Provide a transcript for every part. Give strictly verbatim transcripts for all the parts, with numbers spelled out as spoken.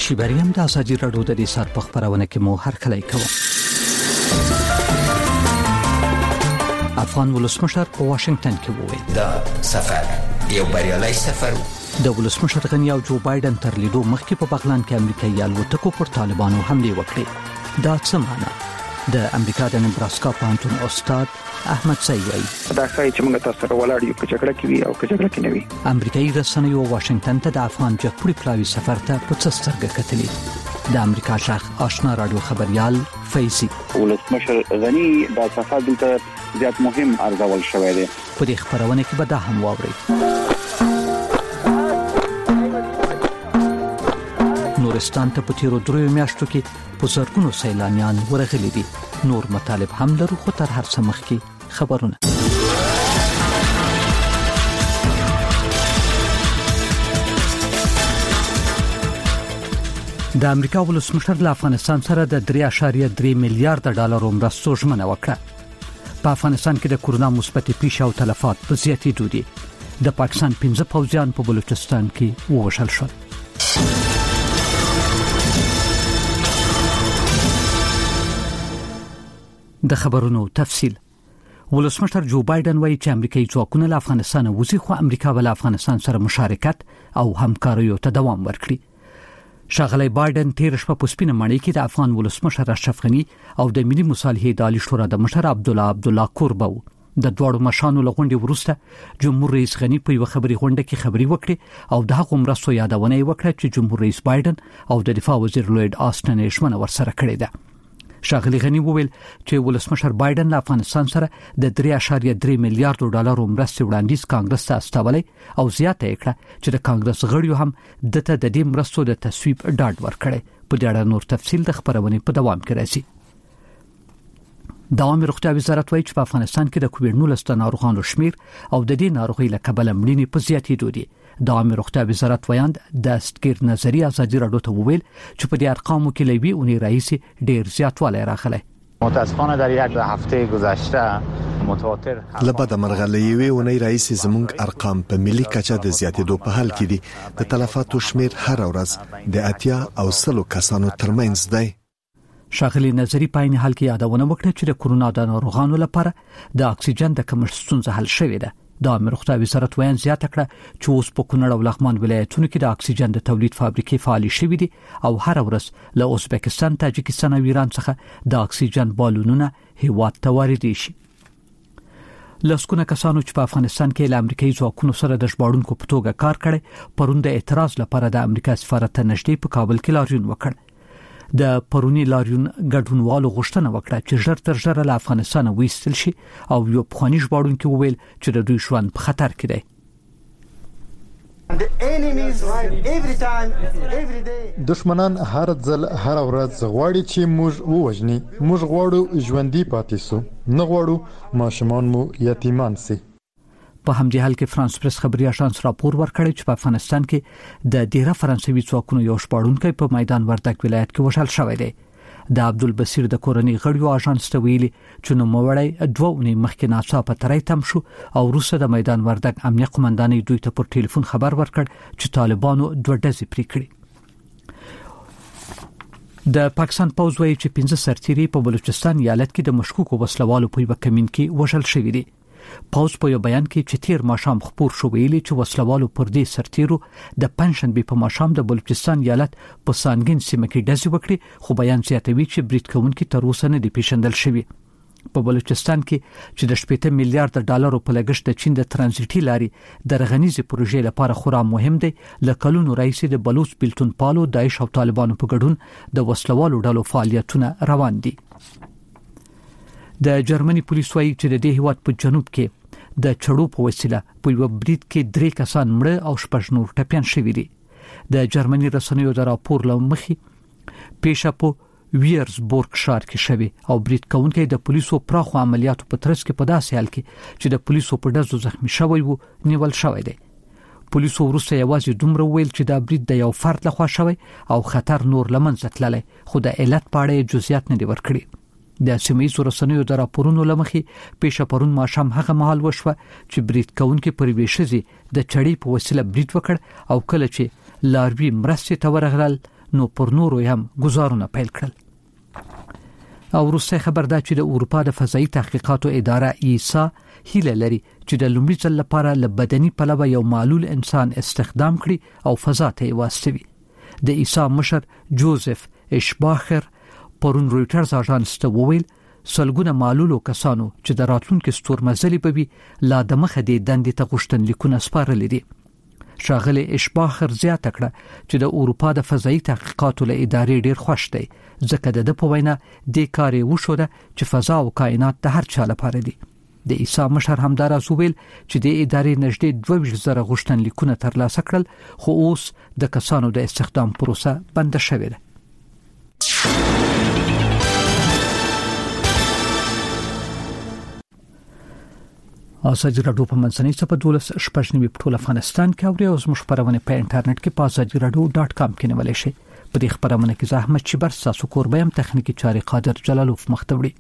شیبریم د ازادي راډیو د ریسار په خبرونه کې مو هر کله کوم. افغان ولسمشر په واشنگټن کې وویل دا سفر یو بریالي سفر د ولسمشر غنی او جو بایدن تر لیدو مخکې په بغلان کې امریکایي الوتکو پر طالبانو حمله وکړه. دا څه معنی؟ د امریکا د نبراسکا پوهنتون استاد احمد سیوی دا ځای چې موږ تاسو سره ولاړ یو کچکړه کې وی او کچکړه کې نه وی. امریکایي رسنیو واشنگټن ته د افغان جګپړي پلاوي سفر ته په څسترګه کتلې. د امریکا شاخ آشنا رادیو خبريال فیضی ولسمشر غنی دا سفر دلته زیات مهم ارزول شوی دی. په دې خبرونه کې به دا هم واوري. نورستان ته په تیرو درو میاشتو کې په زرګونو سیلانیان ورغلي دي. نور مطالب هم لرو خو تر هر څه مخکې خبرونه. د امریکا ولسمشر له افغانستان سره د درې اعشاریه درې میلیارډ ډالر مرستو ژمنه وکړه. په افغانستان کې د کورونا مثبت پیښې او تلفات په زیاتېدو دي. د پاکستان پنځه پوځیان په بلوچستان کې ووژل شول. د خبرونو تفصیل. ولسمشر جو بایدن وایي چې امریکایي ځواکونه له افغانستان وځي خو امریکا ول افغانستان سره مشارکت او همکاریو ته دوام ورکړي. شاغلی بایدن تیر شپه په سپینه ماڼۍ کې د افغان ولسمشر اشرف غنی او د ملي مصالحې د عالی شورا د مشر عبد الله عبد الله کوربو د دوړو مشانو لغونډي وروسته جمهور رئیس غنی په یو خبري غونډه کې خبري وکړي او د هغه مرستو یادونه وکړه چې جمهور رئیس بایدن او د دفاع وزیر لوید آستن یې ژمنه ورسره کړې ده. شاغلی غنی وویل چې ولسمشر بایدن له افغانستان سره د درې اعشاریه درې میلیارډ ډالر مرستې وړاندیز کانګرس ته استولې او زیاته کړه چې د کانګرس غړیو هم دته د دې مرستو د تصویب ډاډ ورکړي. په دې اړه نور تفصیل د خبرونه په دوام کې راځي. د عامه روغتیا وزارت وایي چې په افغانستان کې د کووډ نولس ناروغانو شمیر او د دې ناروغۍ له کبله مړینې په زیاتېدو دي. د عامه روغتیا وزارت وایاند د استګر نظری ازادي راډیو ته وویل چې په دې ارقامو کې لوي اونۍ رئیس ډیر زیاتوالی راغلی. متاسفانه در یک هفته گذشته متواتر لبد مرغلې وی اونۍ رئیس زمونږ ارقام په ملي کچه د زیاتېدو په حال کې دي. د تلفاتو شمیر هر ورځ د اتیا او سلو کسانو ترمنځ دی. شاغلی نظری په عین حال کې یادونه وکړه چې د کورونا د ناروغانو لپاره د اکسیجن د کمښت ستونزه حل شوې ده. د عامه روغتیا وزارت وایي زیاته کړه چې اوس په کونړ او لغمان ولایتونو کې د اکسیجن د تولید فابریکې فعال شوې دي او هر ورځ له ازبکستان، تاجکستان او ایران څخه د اکسیجن بالونونه هیواد ته واردېږي شي. لسکونه کسانو چې په افغانستان کې له امریکایي ځواکونو سره د ژباړونکو په توګه کار کړي پرون د اعتراض لپاره د امریکا سفارت ته نږدې په کابل کې لاریون وکړ. د پرونی لاریون ګډونوالو غوښتنه وکړه چې ژر تر ژره له افغانستان وایستل شي او یو پخوانی ژباړونکي وویل چې د دوی ژوند په خطر کې دی. دشمنان هر ځل هر ورځ غواړي چې موږ ووژني. موږ غواړو ژوندۍ پاتې سو، نه غواړو ماشومان مو یتیمان سي. په همدې حال کې فرانس پریس خبري اژانس راپور ورکړی چې په افغانستان کې د ډیره فرانسوي ځواکونو یو شپاړونکی په میدان وردګ ولایت کې وژل شوی دی. د عبدالبصیر د کورنۍ غړیو اژانس ته ویلي چې نو موړی دوه اونۍ مخکې ناڅاپه ترې تم شو او وروسته د میدان وردګ امنیه قومندانۍ دوی ته پر ټلیفون خبر ورکړ چې طالبانو دوه ډزې پرې کړې. د پاکستان پوځ وایي چې پنځه سرتیري په بلوچستان ایالت کې د مشکوکو وسلوالو په یو کمین کې وژل شوی دي. پوځ په یو بیان کې چې تیر ماښام خبر شو ویلي چې وسلوالو پر دې سرتیرو د پنځشنبه په ماښام د بلوچستان ایالت په سانګین سیمه کې ډزې وکړي خو بیان زیاتوي چې برید کوونکي تر اوسه نه دي پیژندل شوي. په بلوچستان کې چې د شپږ میلیارډ ډالرو په لګښت د چین د ترانزیټي لارې د رغنیزې پروژې لپاره خورا مهم دی. له کلونو راهیسې د بلوچ بیلتون پالو، داعش او طالبانو په ګډون د وسلوالو ډلو فعالیتونه روان دي. د جرمني پولیس وایي چې د دې هیواد په جنوب کې د چړو په وسیله په یو برید کې درې کسان مړه او شپږ نور ټپيان شوي دي. د جرمني رسنیو د راپور لمخې پیښه په ویرزبورګ ښار کې شوه او برید کوونکی د پولیسو پراخو عملیاتو په ترڅ کې په داسې حال کې چې د پولیسو په ډزو زخمی شوی وو نیول شوی دی. پولیسو وروسته یوازې دومره ویل چې دا برید د یو فرد لخوا شوی او خطر نور لمنځه تللی خو د علت په اړه جزئیات نه دی ورکړي. د سیمه‌ییزو رسنیو د راپورونو لمخې پیښه پرون ماښام هغه مهال وشوه چې برید کوونکي پر ویشزي د چړې په وسیله برید وکړ او کله چې لاروی مرستې ته ورغلل نو پر نورو هم گزارونه پیل کړل. او وروسته خبر ده چې د اروپا د فضایي تحقیقاتو اداره ایسا هیله لري چې د لومړي ځل لپاره له بدني پلوه یو معلول انسان استخدام کړي او فضا ته واستوي. د ایسا مشر جوزف اشباخر پرون رویټرز اژانس ته وویل سلګونه معلولو کسانو چې د راتلونکو ستورمزلي به وي لا د مخه د دندې ته غوښتنلیکونه سپارل دي. شاغله اشباخر زیاته کړه چې د اروپا د فضایي تحقیقاتو له ادارې ډیر خوښ دی ځکه د په وینا د کاري وشو ده چې فضا او کائنات د هر چا لپاره دي. د ایسا مشر همدارا وویل چې د ادارې نږدې دوه ویشت زره غوښتنلیکونه ترلاسه کړل خو اوس د کسانو د استخدام پروسه بند شوې ده. ازادي راډیو په منځنۍ صفحه دولس شپږ نیمه په ټول افغانستان کې او اوس مش خبرونه په انټرنیټ کې په ازادي راډیو ډاټ کام کې نیولای شئ. په دې خبرونه کې زحمت چې بر تاسو کوربه هم تخنیکی چاري قادر جلالوف مختوړي.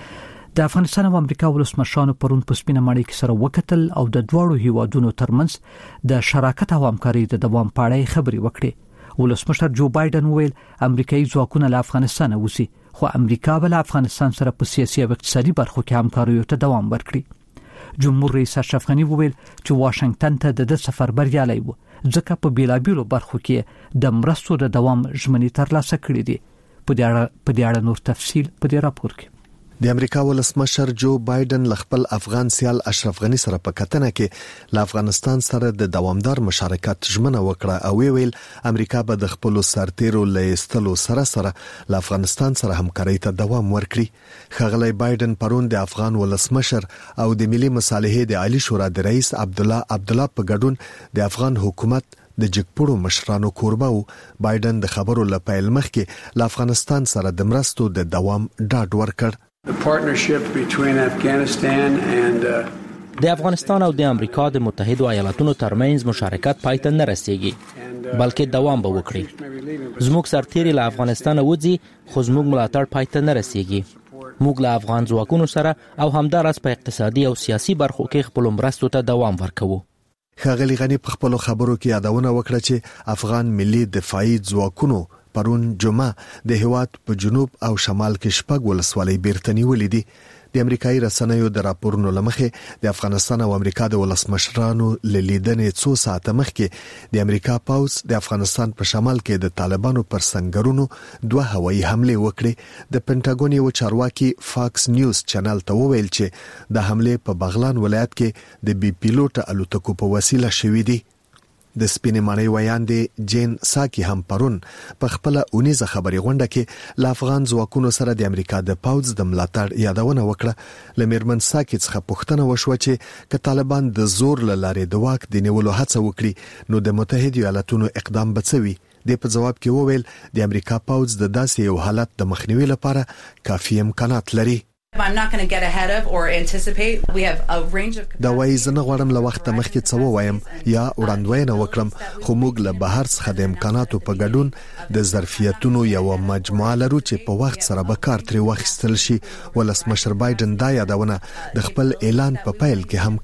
د افغانستان او امریکا ولسمشرانو پرون په سپینه ماڼۍ کې سره وکتل او د دوړو هیوادونو ترمنځ د شراکت او همکاري د دوام په اړه خبرې وکړې. ولسمشر جو بایدن ویل امریکایي ځواکونه له افغانستان وځي خو امریکا بل افغانستان سره په سیاسي او اقتصادي برخو کې همکاري ته دوام ورکړي. جمهور رئیس اشرف غنی وویل چې واشنگټن ته د سفر بریالي وو ځکه په بیلابیلو برخو کې د مرستو د دوام ژمنې ترلاسه کړې دي. په دې اړه نور تفصیل په دې راپور کې. د امریکا ولسمشر جو بایدن ل خپل افغان سیال اشرف غنی سره په کتنه کې ل افغانستان سره د دوامدار مشارکت ژمنه وکړه او ویل امریکا به د خپل سرتیرو لیستلو سره سره ل افغانستان سره همکاري ته دوام ورکړي. خغلی بایدن پرون د افغان ولسمشر او د ملي مصالحې د عالی شورا د رئیس عبد الله عبد الله په ګډون د افغان حکومت د جګپړو مشرانو کوربه و. بایدن د خبرو لپاره مخکې ل افغانستان سره د مرستو د دوام ډاډ ورکړ. The partnership between Afghanistan and uh, د افغانستان او د امریکا د متحده ایالاتونو ترمنځ مشارکت پای ته نه رسیږي بلکې دوام به وکړي. زموږ سرتیري له افغانستان وځي خو زموږ ملاتړ پای ته نه رسیږي. موږ له افغان ځواکونو سره او همدارس په اقتصادي او سیاسي برخو کې خپل مرستو ته دوام ورکوو. خغلی غنی په خپل خبرو کې یادونه وکړه چې افغان ملي دفاعي ځواکونو پرون جمعه د هیواد په جنوب او شمال کې شپږ ولسوالۍ بیرته نیولې دي. د امریکایي رسنیو د راپورونو لمخې د افغانستان او امریکا د ولسمشرانو لیدنې څو ساعته مخکې د امریکا پاوز د افغانستان په شمال کې د طالبانو پر سنگرونو دوه هوایي حمله وکړې. د پینټاګون یو چارواکي فاکس نیوز چینل ته وویل چې د حمله په بغلان ولایت کې د بي پیلوټ الوتکو په وسیله شوې دي. د سپینې ماڼۍ ویاندې جین ساکی هم پرون په خپل اونیزه خبري غونډه کې ل افغان ځواکونو سره د امریکا د پاوز د ملاتړ یادونه وکړه. لمرمن ساکی څخه پوښتنه وشوه چې ک طالبان د زور لارې د واک د نیولو هڅه وکړي نو د متحده ایالاتونو اقدام بڅوي. د په جواب کې وویل د امریکا پاوز د داسې یو حالت د مخنیوي لپاره کافي امکانات لري. I'm not going to get ahead of or anticipate. We have a range of دا وایي زنه غواړم له وخت مخکې څه ووایم یا وړاندوینه وکړم خو موږ له بهر څخه د امکاناتو په ګډون د ظرفیتونو یو مجموعه لرو چې په وخت سره به کار ترې واخیستل شي. ولسمشر بایدن دا یادونه د خپل اعلان په پیل کې هم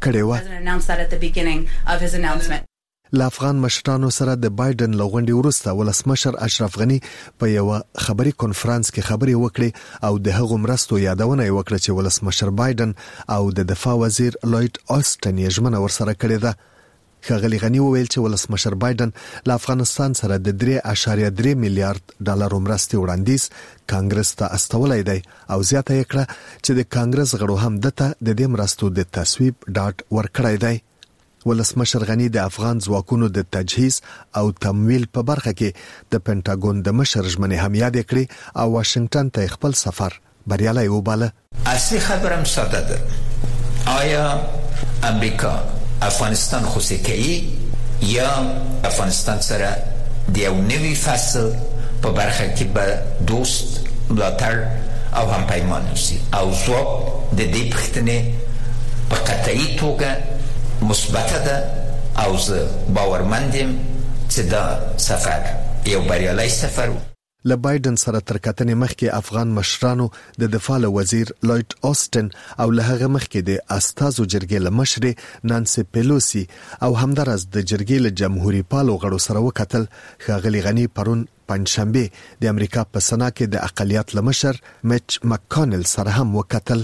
کړې و. ل افغان مشرانو سره د بایدن لغونډي ورسته ولسمشر اشرف غنی په یو خبري کانفرنس کې خبري وکړي او د هغو مرستو یادونه وکړه چې ولسمشر بایدن او د دفاع وزیر لوید آستن یې ژمنه ورسره کړې ده. خغلی غنی وویل چې ولسمشر بایدن ل افغانستان سره د درې اعشاریه درې میلیارډ ډالر مرستې وړاندیز کانګرس ته استولای دی او زیاته یې کړه چې د کانګرس غړو هم دته د دې مرستو د تصویب ډاټ ورکړی دی. ولسمشر غنی د افغان ځواکونو د تجهیز او تمویل په برخه کې د پینټاګون د مشر ژمنې هم یاد کړې او واشنگټن ته خپل سفر بریالي وباله. اصلي خبرم ساده ده. آیا امریکا افغانستان خوشی کوي یا افغانستان سره د یو نوي فصل په برخه کې به دوست ملاتړ او هم پیمان وشي او ځواب د دې پوښتنې په قطعي توګه مثبت ده او زه باورمندم چې دا سفر یو بریالي سفر و. له بایدن سره تر کتنې مخکې افغان مشرانو د دفاع وزیر لوید اوستن او له هغه مخکې د استازو جرګې له مشر نانسي پیلوسی او همدارس د جرګې له جمهوریت پالو غړو سره وکتل. ښاغلي غنی پرون پنځشنبه د امریکا په سنا کې د اقلیت له مشر میچ مککانل سره هم وکتل.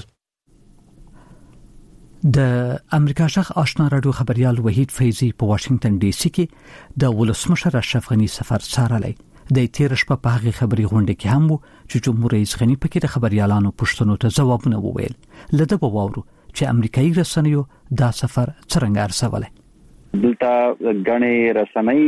د امریکا شخ آشنا رادیو خبريال وحید فیضی په واشنگټن ډي سي کې د ولسمشر اشرف غنی سفر څارلی. د تیر شپه په هغه خبري غونډه کې هم وو چې جمهور رئیس غنی پکې د خبريالانو پوښتنو ته ځوابونه وویل. لده به واورو چې امریکایي رسنیو دا سفر څنګه ارسوله. دلته غنی رسنۍ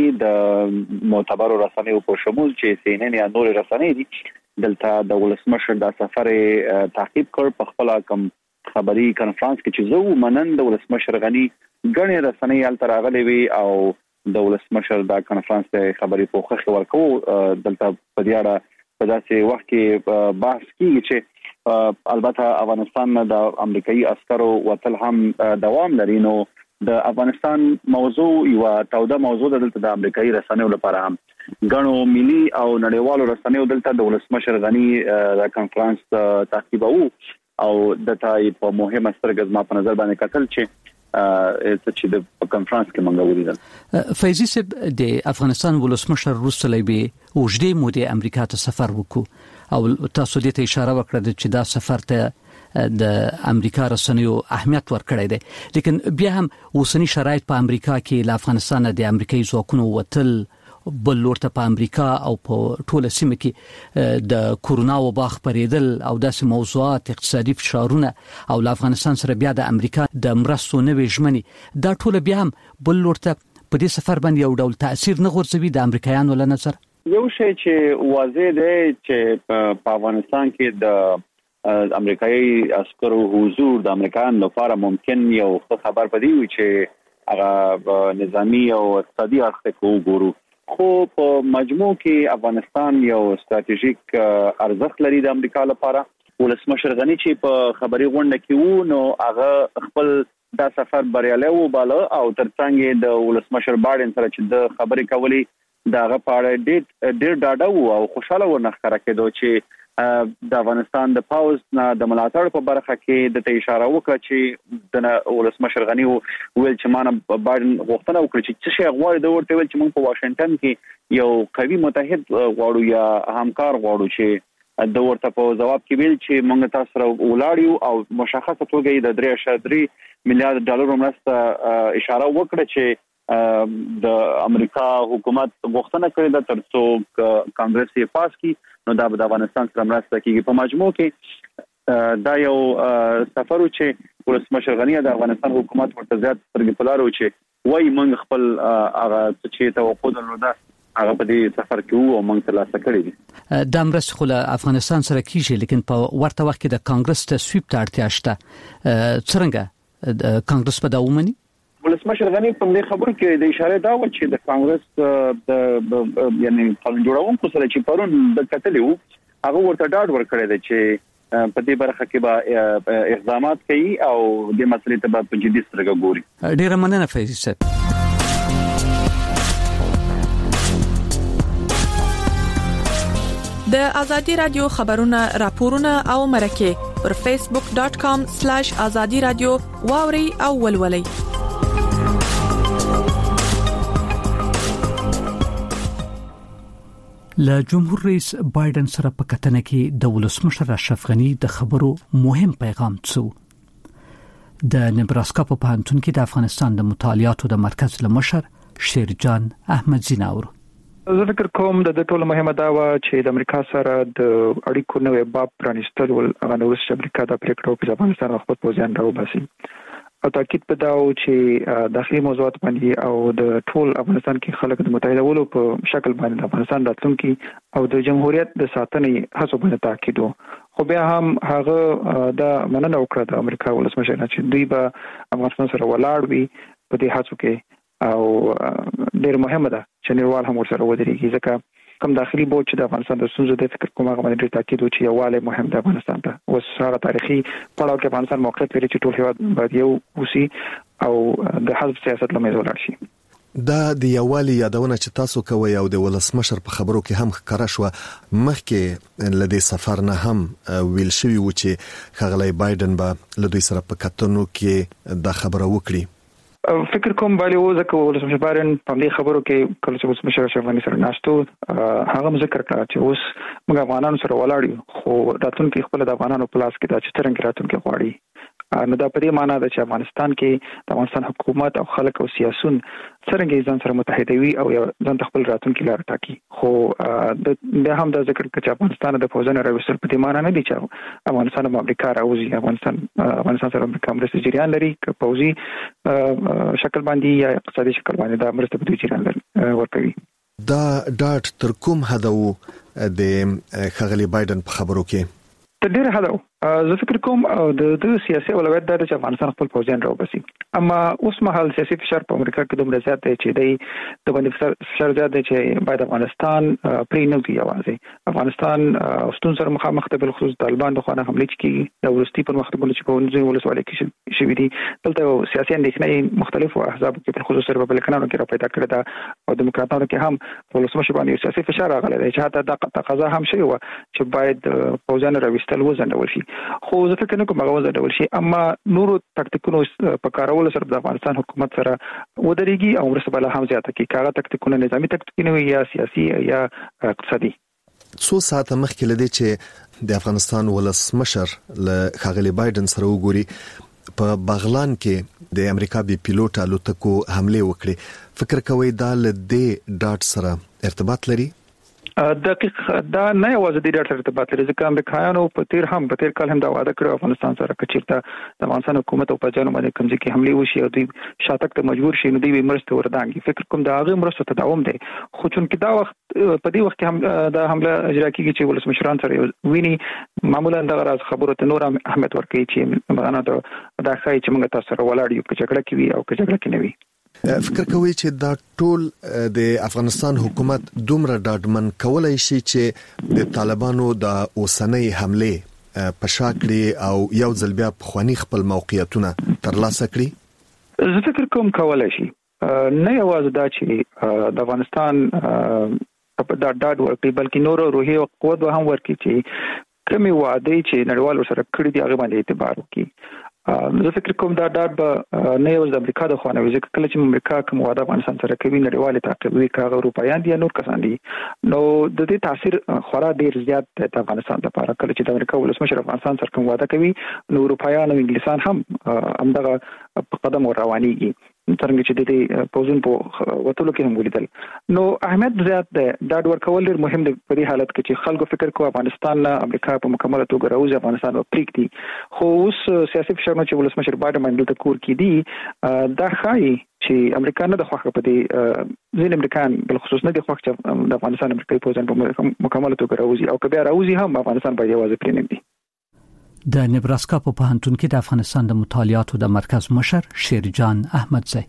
د معتبرو رسنیو په شمول چې سي ان ان یا نور رسنۍ دي دلته د ولسمشر د سفر تعقیب کړ. په خپل کوم خبري کانفرنس کې چې زه ومنن د ولسمشر غنی غنی رسنۍ ال تراغلي وي او د ولسمشر د کانفرنس ته خبري پوښښ ورکو. دلته په دې اړه په داسې وخت کې بحث کیږي چې البته افغانستان د امریکایي عسکرو وتل هم دوام لري. نو د افغانستان موضوع یو تاوده موضوع دلته د امریکایي رسنیو لپاره هم غنو ملي او نړیوالو رسنیو دلته د ولسمشر غنی د کانفرنس تعقیبو او د تای په مهمه سترګز ما په نظر باندې کتل چې چې د کانفرنس کې منګه ولیدل. فیضی صاحب د افغانستان ولسمشر روسلی به وجدي مودې امریکا ته سفر وکړو او تاسو دې ته اشاره وکړه چې دا سفر ته د امریکا رسنیو اهمیت ورکړی دی. لیکن بیا هم اوسنی شرایط په امریکا کې له افغانستان د امریکایي ځواکونو وتل بل لورته په امریکا او په ټوله سیمه کې د کورونا وبا خپرېدل او داسې موضوعات اقتصادي فشارونه او له افغانستان سره بیا د امریکا د مرستو نوې ژمنې دا ټوله بیا هم بل لورته په دې سفر باندې یو ډول تاثیر نه غورځوي د امریکایانو له نظر. یو شی چې واضح دی چې په افغانستان کې د امریکایي عسکرو حضور د امریکایانو لپاره ممکن یو خبر پدې وي چې هغه نظامی او اقتصادي اړخ ته وګورو. خو په مجموع کې افغانستان یو ستراتیژیک ارزښت لري د امریکا لپاره. ولسمشر غنی چې په خبري غونډه کې وو نو هغه خپل دا سفر بریالی وباله او ترڅنګ د ولسمشر بایدن سره چې د خبري کولې داغه پاره ډېر ډېر ډاډه وو او خوشاله ورنخره کېدو چې د افغانستان د پاوز نه د ملاتړ په برخه کې د ته اشاره وکړه چې د ولسمشر غنی ویل چې مان بایدن غوښتنه وکړي چې څه شی غواړي د ورته ویل چې موږ په واشنگټن کې یو قوي متحد غواړو یا همکار غواړو چې د ورته په جواب کې ویل چې موږ تاسو سره ولاړیو او مشخصه توګه د درې اشاریه درې میلیارډ ډالر مرسته اشاره وکړه چې د امریکا حکومت غوښتنه کړې ده ترڅو کانګرس یې پاس کړي نو دا د افغانستان سره مرسته کوي. په مجموع کې دا یو سفر چې ولسمشر غنی د افغانستان حکومت ورته زیات سترګې په لار و چې وایي موږ خپل هغه چې توقع درلوده هغه په دې سفر کې وو او موږ ترلاسه کړی دي. د مرستې خو له افغانستان سره کیږي لیکن په ورته وخت کې د کانګرس تصویب ته اړتیا شته. څنګه کانګرس په دا ومني؟ ولسمشر غنی په دې خبرو کې د اشاره دا و چې د کانګرس د یعنی قانون جوړونکو سره چې پرون د کتلې وو هغه ورته ډاډ ورکړی دی چې په دې برخه کې به اقدامات کوي او د مسلې ته په جدي سترګه ګوري. ډیره مننه فیضی صاحب. د ازادي رادیو خبرونه راپورونه او مرکه پر فیسبوک ډاٹ کام سلیش ازادي رادیو واوري او ولولي. له جمهور رئیس بایدن سره په کتنه کې د ولسمشر اشرف غنی د خبرو مهم پیغام څو د نبراسکا په پوهنتون کې د افغانستان د مطالعاتو د مرکز لمشر شیرجان احمد زیناور. زه فکر کوم د ټولو مهمه دا و چې د امریکا سره د اړیکو نوې باب پرانیستل ول هغه نو چې امریکا د پریکړو په افغانستان خپل پوزیان راوباسي او تاکید په دا و چې داخلي موضوعات باندې او د ټول افغانستان کې خلک د متحدولو په شکل باندې د افغانستان راتلونکي او د جمهوریت د ساتنې هڅو باندې تاکید و. خو بیا هم هغه د مننه وکړه د امریکا ولسمشر چې دوی به افغانستان سره ولاړ وي په دې هڅو کې او ډېر مهمه ده چې نړیوال هم ورسره ودرېږي ځکه کوم داخلي بوج چې د افغانستان د ستونزو د فکر کومه باندې ډېر تاکید و چې یووالی مهم دی افغانستان ته. اوس هغه تاریخي پړاو کې افغانستان موقعیت لري چې ټول هیواد باید یو اوسي او د حزب سیاست له منځه ولاړ شي. دا د یووالي یادونه چې تاسو کوي او د ولسمشر په خبرو کې هم ښکارا شو مخکې لدې سفر نه هم ویل شوی و چې ښاغلی بایدن به لدوی سره په کتنو کې دا خبره وکړي. فکر کوم باندې و ځکه ولسمشر بایدن په دې خبرو کې کله چې ولسمشر اشرف سره ناشته هغه ذکر کړ چې اوس موږ افغانانو سره ولاړ یو خو راتلونکي خپل د افغانانو په لاس کې دا چې څنګه راتلونکي غواړي. نو دا په دې معنی ده چې افغانستان کې د افغانستان حکومت او خلک او سیاسيون څنګه ځان سره متحدوي او ځان خپل راتلونکي لار ټاکي. خو د هم د ذکر چې افغانستان د فوجونو راوستل په دې معنی نه دي چې افغانستان د امریکا راوځي. افغانستان افغانستان سره امریکا مرسته جریان لري که پوځي شکل باندې یا اقتصادي شکل باندې دا مرسته په جریان ورکوي. دا ډاټ تر کوم حد وو د ښاغلی بایدن په خبرو کې؟ تر ډیره حد زه فکر کوم د د سیاسي اولویت د افغانستان خپل پوځیان راوبسي. اما اوس مهال سیاسي فشار په امریکا کې دومره زیات دی چې د د باندې فشار زیات دی چې باید افغانستان پرې نه وي یوازې افغانستان ستون سره مخامخ ته بل خصوص طالبان د خوانه حمله کوي د ورستي پر وخت باندې چې په ونځي ولسوالۍ کې شوې دي دلته سیاسي اندېښنې مختلفو احزابو کې خصوص سره په بلکانو کې را پیدا کړې ده او دیموکراتانو کې هم ولسمشر باندې سیاسي فشار راغلی دی چې حتی د تقاضا هم شوی و چې باید پوځیان راوستل وزنډول شي. خو زه فکر نه کوم هغه وزنډول شي اما نورو تکتیکونو په کارولو سره د افغانستان حکومت سره ودرېږي او ورسره بل هم زیاته کې کاغه تکتیکونه نظامی تکتیکونه یا سیاسي یا اقتصادي. څو ساعته مخکې لدی چې د افغانستان ولسمشر له ښاغلی بایدن سره وګوري په بغلان کې د امریکا بي پیلوټ الوتکو حمله وکړي. فکر کوي دا له دې ډاټ سره ارتباط لري؟ دقیق دا نه یوازې د ډاټر ارتباط لري ځکه امریکایانو په تیر هم په تیر کال هم دا وعده کړو افغانستان سره کچیرته د افغانستان حکومت او پاجانو باندې کوم ځکه حمله وشي او دوی شاتک ته مجبور شي نو دوی مرسته وردانګي. فکر کوم دا هغه مرسته تداوم دی خو چون کې دا وخت په دې وخت کې هم دا حمله اجرا کیږي چې ولسمشران سره ویني معمولا دا راز خبرو ته نور اهمیت ورکړي چې معنا دا دا ښایي چې موږ تاسو سره ولاړ یو چې جګړه کوي او چې جګړه کې نه وي. فکر کوي چې دا ټول د افغانستان حکومت دومره ډاډمن کولای شي چې د طالبانو د اوسنۍ حمله په شاکړي او یو ځل بیا په خواني خپل موقعیتونه ترلاسه کړي؟ زه فکر کوم کولای شي نه یوازې دا چې د افغانستان په دا ډاډ ورکړي بلکې نور روحي او قوت هم ورکړي چې کومي وعده چې نړیوال سره کړی دی هغه باندې اعتبار وکړي. زه فکر کوم دا ډاډ به نه یو د امریکا د خوانه وي ځکه کله چې امریکا کوم وعده افغانستان سره کوي نړیوال تعقیبوي کاغه اروپایان دي نور کسان دي نو د دې تاثیر خورا ډیر زیات د افغانستان لپاره. کله چې د امریکا ولسمشر افغانستان سره کوم وعده کوي نو اروپایان او انګلیسان هم همدغه په قدم روانيږي څنګه چې د دې پوزون په وټولو کې هم ولیدل. نو احمد زیات د ډاډ ورکول ډیر مهم دی په دې حالت کې چې خلکو فکر کوي افغانستان نه امریکا په مکمله توګه راوځي افغانستان په پریک دي. خو اوس سیاسي فشار چې ولسمشر بایدن باندې د کور کې دي دا ښایي چې امریکا نه د خوښه په دې ځین امریکایان بل خصوص نه د خوښ چې د افغانستان امریکایي پوزون په مکمله توګه راوځي او کبه راوځي هم افغانستان باید یوازې پرې نه وي. د نبراسکا په پوهنتون کې د افغانستان د مطالعاتو د مرکز مشر شیرجان احمدزی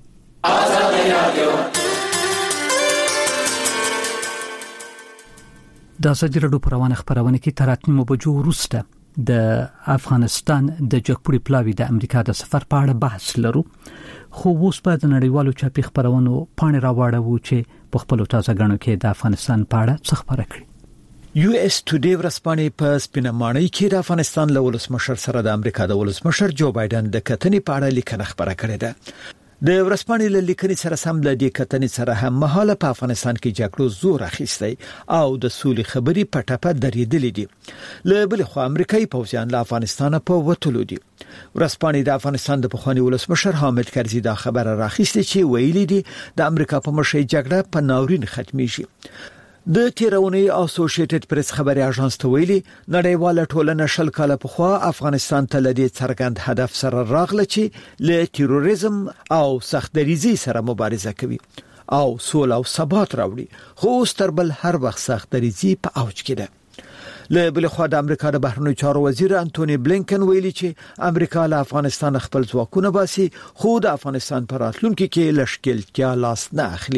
د ازادي راډیو په روانه خبرونه کې تراتنیمو بجو وروسته د افغانستان د جګپوري پلاوی د امریکا د سفر په اړه بحث لرو خو اوس په د نړیوالو چاپی خبرونو پاڼې راوړو چې په خپل تازه غنو کې د افغانستان په اړه څه خبره کړي. یو اس ټوډے ورسپانې په سپینمانۍ کې د افغانستان له ولسمشر سره د امریکا د ولسمشر جو بایدن د کتنې په اړه لیکنه خبره کړې ده. د ورسپانې له لیکنې سره سم د دې کتنې سره هم مهاله په افغانستان کې جګړو زور اخیستی او د سولې خبرې په ټپه درېدلې دي. له بل خوا امریکایي پوځیان له افغانستان په وټلو دي. ورسپانې د افغانستان د پخوانی ولسمشر حامد کرزي دا خبره راخیسته چې ویلي دي د امریکا په مشرۍ جګړه په ناورین ختميږي. د تیرونی اسوسییټډ پریس خبري اژانس ته ویلي نړیواله ټولنه شل کاله پخوا افغانستان ته لدی څرګند هدف سره راغله چې له تیروریزم او سختدریزي سره مبارزه کوي او سوله او ثبات راوړي خو ستر بل هر وخت سختدریزي په اوج کې ده. له بل خوا د امریکا د بهرنیو چارو وزیر انټونی بلینکن ویلي چې امریکا له افغانستان خپل ځواکونه باسي خو د افغانستان پر راتلونکي کې لشکلتیا لاس نه اخلي.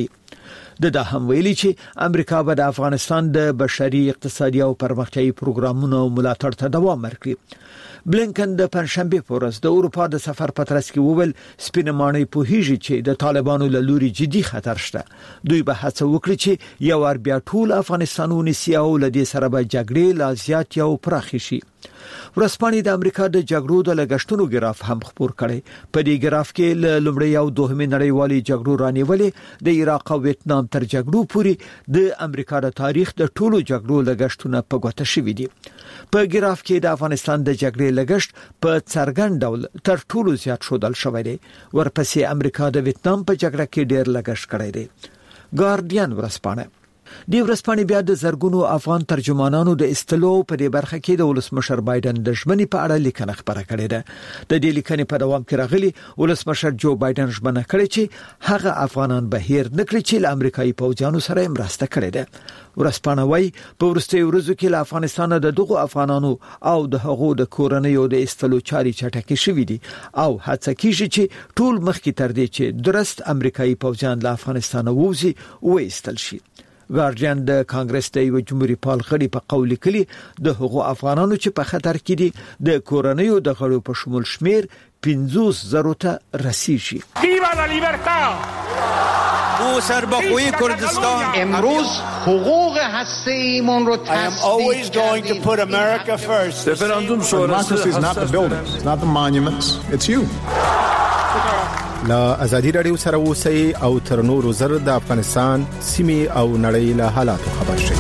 د دا هم ویلي چې امریکا به د افغانستان د بشري اقتصادي او پرمختیايي پروګرامونو ملاتړ ته دوام ورکړي. بلینکن د پنځشنبه په ورځ د اروپا د سفر پترس کې وویل سپینمانې په هیږي چې د طالبانو له لوري جدي خطر شته. دوی به هڅه وکړي چې یو ور بیا ټول افغانستان ونیسي او له دې سره به جګړې لا زیات یو پراخ شي. ورسپانې د امریکا د جګړو د لګښتونو ګراف هم خبر کړي. په دې ګراف کې له لومړی او دوهمې نړیوالې جګړو رانیولې د عراق او ویتنام تر جګړو پورې د امریکا د تاریخ د ټولو جګړو لګښتونه په ګوته شوي دي. په ګراف کې د افغانستان د جګړې لګښت په څرګند ډول تر ټولو زیات شودل شوی دی. ورپسې امریکا د ویتنام په جګړه کې ډېر لګښت کړی دی. ګارډین ورسپانه دی ورسپانې بیا د زرګونو افغان ترجمانانو د استلو په دې برخه کې د ولسمشر بایدن د ژمنې په اړه لیکنه خبره کړې ده. د دې لیکنې په دوام کې راغلي ولسمشر جو بایدن ژمنه کړې چې هغه افغانان به هیر نکړي چې له امریکایي پوځیانو سره مرسته کړې ده. ورسپانه وايي په ورستي ورځو کې له افغانستان د دغو افغانانو او د هغو د کورنیو د استلو چاري چټکې شوې دي او هڅه کیږي چې ټول مخکې تر دې چې درست امریکایي پوځیان له افغانستان ووزي او ایستل شي. ګارډین د کانګرس د یو جمهوریت پال غړي په قول کلی د هغو افغانانو چې په خطر کې دي د کورنیو د غړو په شمول شمیر پنځوس زره ته رسیږي. ویوا لا لیبرتا او سربخوی کردستان امروز حقوق هسته‌ایمون رو تصدیق کردیم. رفراندوم شورای is not the buildings, it's not the monuments, it's you. لا ازادي رادیو سره اوسئ او تر نورو زر د افغانستان سیمې او نړۍ له حالاتو خبر شئ.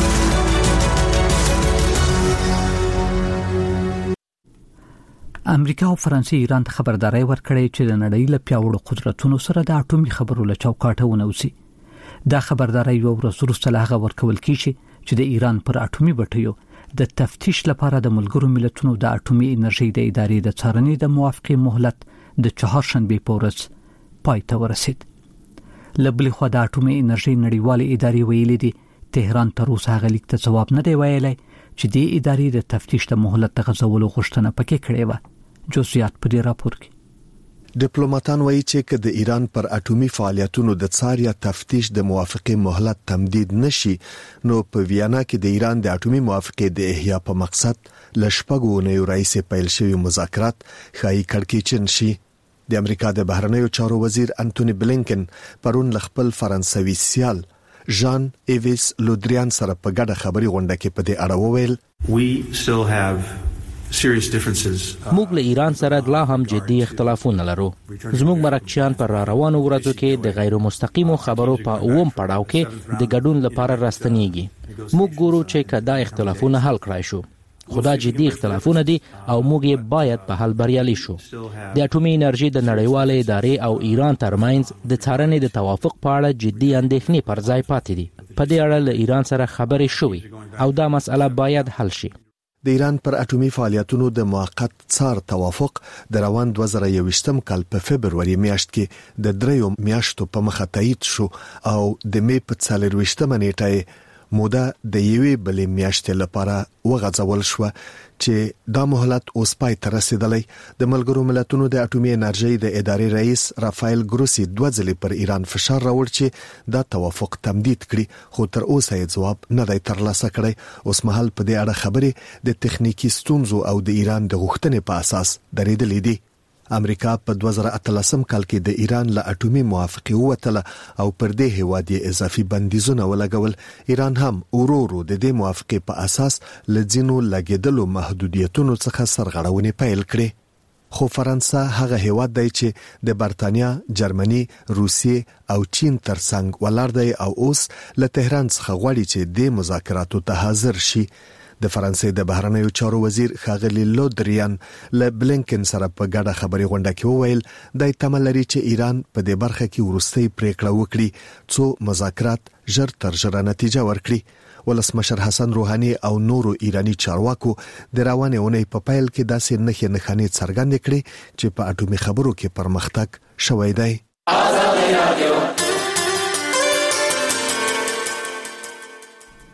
امریکا او فرانسې ایران ته خبرداري ورکړې چې د نړۍ له پیاوړو قدرتونو سره د اټومي خبرو له چوکاټه ونوسي. دا خبرداري یو ورځ وروسته له هغه ورکول کیږي چې د ایران پر اټومي بټیو د تفتیش لپاره د ملګرو ملتونو د اټومي انرژي د ادارې د څارنې د موافقې مهلت د چهارشنبه په ورځ پای ته ورسید. لبلې خو د اټومي انرژي نړیوالې ادارې ویلي دي تهران تر اوسه هغه لیک ته جواب نه دی ویلی چې د ادارې د تفتیش د مهلت غځولو غوښتنه پکې کړې و. جزئیات په دې راپور کې. ډیپلوماټان وایي چې که د ایران پر اټومي فعالیتونو د څار یا تفتیش د موافقې مهلت تمدید نشي نو په ویانا کې د ایران د اټومي موافقې د احیا په مقصد لشپږو نه رئیس پیل شوی مذاکرات خای کړکېچن شي. د امریکا د بهرنیو چارو وزیر انټونی بلینکن پرون خپل فرانسوي سیال ژان ایویس لودریان سره په ګډه خبري غونډه کې په دې اړه وویل we still have serious differences. موږ له ایران سره لا هم جدي اختلافونه لرو. زموږ مرکچیان پر را روانو ورځو کې د غیر مستقیمو خبرو په اوم پړاو کې د ګډون لپاره راستنیږي. موږ ګورو چې کدا اختلافونه حل کړای شو. خدا جدي اختلافونه دي او موږ یې باید په حل بریالي شو. د اټومي انرژي د نړیوالې ادارې او ایران ترمنځ د څارنې د توافق په اړه جدي اندېښنې پر ځای پاتې دي. په دې اړه له ایران سره خبرې شوې او دا مسله باید حل شي. د ایران پر اټومي فعالیتونو د موقت څار توافق د روان دوه زره یوویشتم کال په فبرवरी میاشت کې د دریو میاشتو په مخه تایید شو او د می په څلرويشتمه نیټه موده د یوې بلې میاشتې لپاره وغځول شو چې دا مهلت اوس پای ته رسیدلی. د ملګرو ملتونو د اټومي انرژي د ادارې رئیس رافایل ګروسی دوه ځلې پر ایران فشار راوړ چې دا توافق تمدید کړي خو تر اوسه یې جواب نه دی ترلاسه کړی. اوس مهال په دې اړه خبرې د تخنیکی ستونزو او د ایران د غوښتنې په اساس درېدلې دي. امریکا په دوه زره اتلسم کال کې د ایران له اټومي موافقې ووتله او پر دې هیواد یې اضافي بندیزونه ولګول. ایران هم ورورو د دې موافقې په اساس لځینو لګیدلو محدودیتونو څخه سرغړونې پیل کړې. خو فرانسه هغه هیواد دی چې د برتانیا، جرمني، روسیې او چین ترڅنګ ولاړ دی او اوس له تهران څخه غواړي چې د مذاکراتو ته حاضر شي. د فرانسې د بهرنیو چارو وزیر ښاغلی لودریان له بلینکن سره په ګډه خبري غونډه کې وویل د تمه لري چې ایران په دې برخه کې ورستۍ پریکړه وکړي څو مذاکرات ژر تر ژره نتیجه ورکړي. ولسمشر حسن روحاني او نورو ایرانی چارواکو د روانې اونۍ په پیل کې داسې نښې نښانې څرګندې کړې چې په اټومي خبرو کې پرمختګ شوی دی.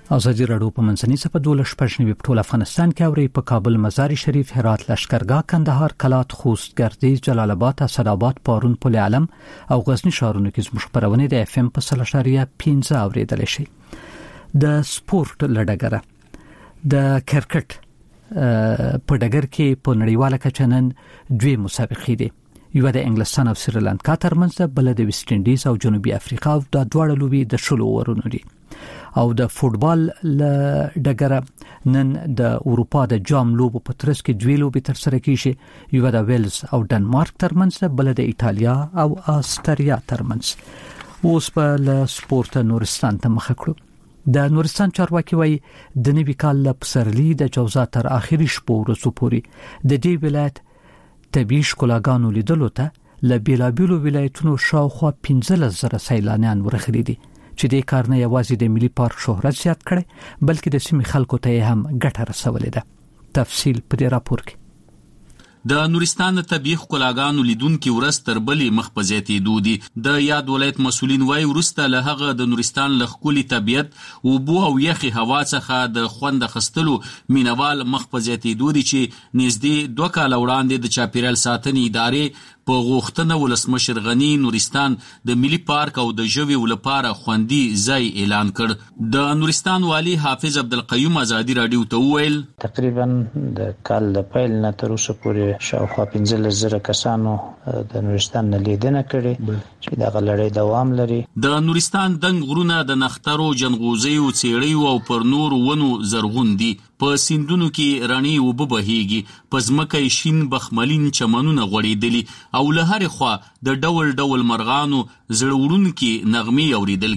ازادي راډیو په منځني سپه دولس پښنی په ټول افغانستان کې اوري په کابل، مزار شریف، هرات، لشکرګاه، کندهار، کلات، خوست، ګردیز، جلال آباد، اسداباد، پارون، پل علم او غزنی ښارونو کې زموږ خبرونه د اف ام په سلاشاریه پنځه اوریدل شي. د سپورت لړګره د کرکټ په ډګر کې په نړیواله کچه نن دوه مسابقې دي. یو د انګلستان او سریلانکا ترمنځ، بل د ویسټ انډیز او جنوبي افریقا او د دواړو لوبي د شلو ورونو دي. او د فوتبال ل ډګره نن د اروپا د جام لوبو په ترڅ کې دوه لوبي تر سره کیږي، یو د ویلز او ډنمارک ترمنځ، بل د ایتالیا او استرالیا ترمنځ. اوس په ل سپورت نورستان ته مخ کړو. د نورستان چارواکي وایي د نوي کال ل پسرلي د جوزا تر اخري شپو ورځو پورې د دې ولایت طبي ښکلاګانو لیدلو ته ل بیلابیلو ولایتونو شاوخوا پنځه زره سیلانیان ورغلي دي، چې د کار نه یوازې د ملي پارک شهرت زیات کړي بلکې د سیمې خلکو ته هم ګټه رسولې ده. تفصیل په دې راپور کې. د نورستان طبي ښکلاګانو لیدونکو ورځ تر بلې مخ په زیاتېدو دي. د یاد ولایت مسؤلین وایي وروسته له هغه د نورستان له ښکلي طبیعت، اوبو او یخي هوا څخه د خوند اخیستلو مینوال مخ په زیاتېدو دي چې نږدې دوه کاله وړاندې د چاپیریال ساتنې ادارې په غوښتنه ولسمشر غنی نورستان د ملي پارک او د ژویو لپاره خوندي ځای اعلان کړ. د نورستان والی حافظ عبدالقیوم ازادي راډیو ته وویل تقریبا د کال د پیل نه تر اوسه پورې شاوخوا پنځه زره کسانو د نورستان نه لیدنه کړې چې دا غلړې دوام لري. د نورستان دنګ غرونه د نخترو، جنغوزیو، څېړیو او پر نور ونو زرغون دي. په سیندونو کې رڼې اوبه بهیږي، په ځمکه یې شین بخملین چمنونه غوړېدلي او له هرې خوا د ډول ډول مرغانو زړه وړونکي نغمې اورېدل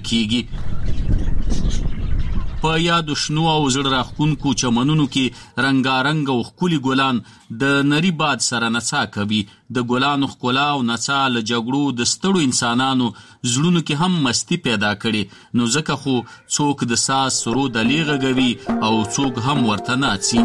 کېږي. په یادو شنو او زړه راښکونکو چمنونو کې رنګارنګ او ښکلي ګلان د نري باد سره نڅا کوي. د ګلانو ښکلا او نڅا له جګړو د ستړو انسانانو زړونو کې هم مستی پیدا کړي، نو ځکه خو څوک د ساز سرو دلې غږوي او څوک هم ورته ناڅي.